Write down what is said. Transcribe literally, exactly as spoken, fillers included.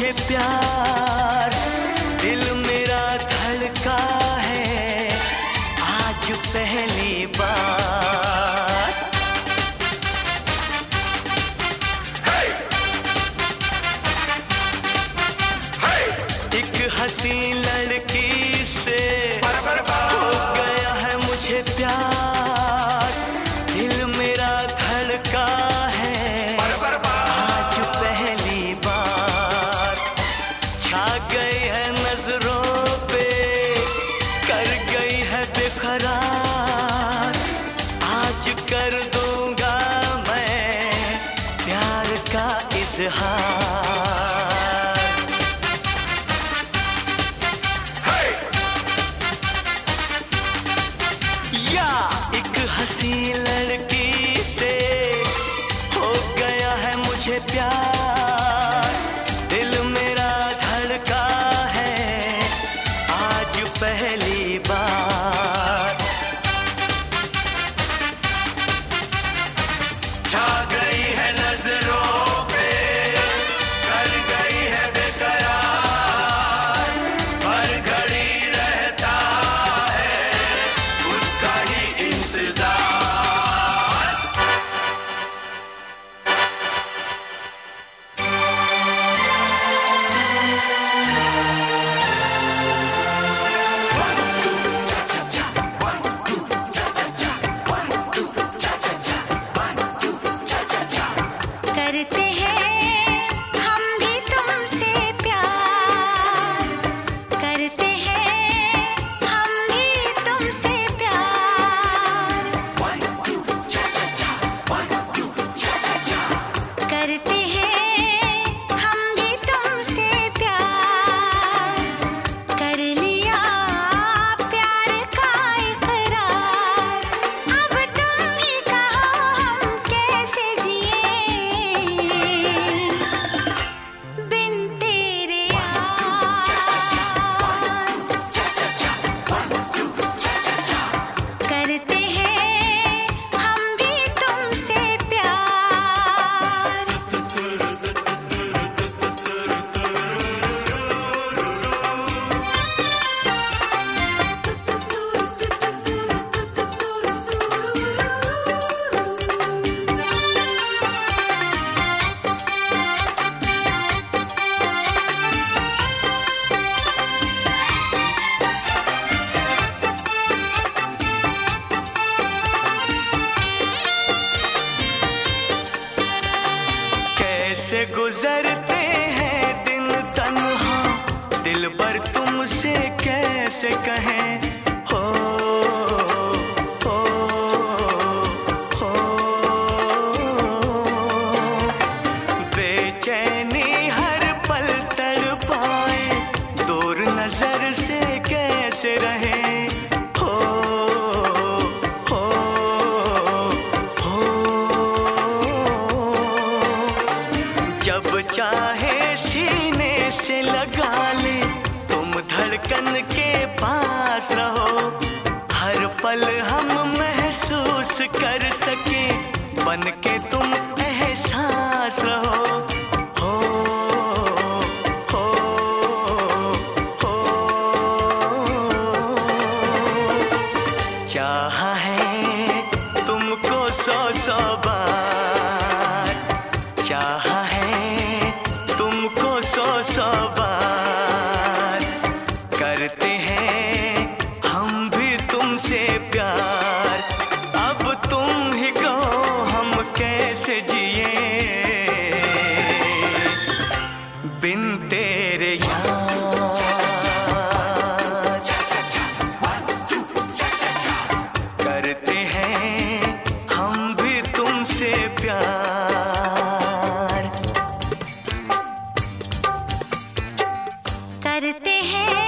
मुझे प्यार, दिल मेरा धड़का है आज पहली बार। hey! hey! एक हंसी लड़की से हो गया है मुझे प्यार, दिल मेरा धड़का है आज पहली बार। छा गई है नजरों पे, कर गई है बेकरार, आज कर दूंगा मैं प्यार का इजहार। या एक हंसी लड़की से हो गया है मुझे प्यार, दिल मेरा धड़का है आज पहली बार। छा गई है नजरों पे, कर गई है बेकरार, हर घड़ी रहता है उसका ही इंतजार। करते हैं हम भी तुमसे प्यार, करते हैं हम भी तुमसे प्यार, करते हैं हम भी तुमसे प्यार, कर लिया प्यार का इकरार। अब तुम ही कहो हम कैसे जिए बिन तेरे यार, करते हैं हम भी तुमसे प्यार। कैसे गुजरते हैं दिन तन्हा, दिल भर तुमसे कैसे कहें। हो हो हो बेचैनी हर पल तड़पाए, दूर नजर से कैसे रहें। हो हो हो जब चाहे सीने से लगा ले, तुम धड़कन के पास रहो, हर पल हम महसूस कर सके, बन के तुम एहसास रहो। हो हो हो चाहा है तुमको सौ सौ बार, चाहा है तुमको सौ सौ बार, करते हैं हम भी तुमसे प्यार। अब तुम ही कहो हम कैसे जिए बिन तेरे यार, करते हैं हम भी तुमसे प्यार। करते हैं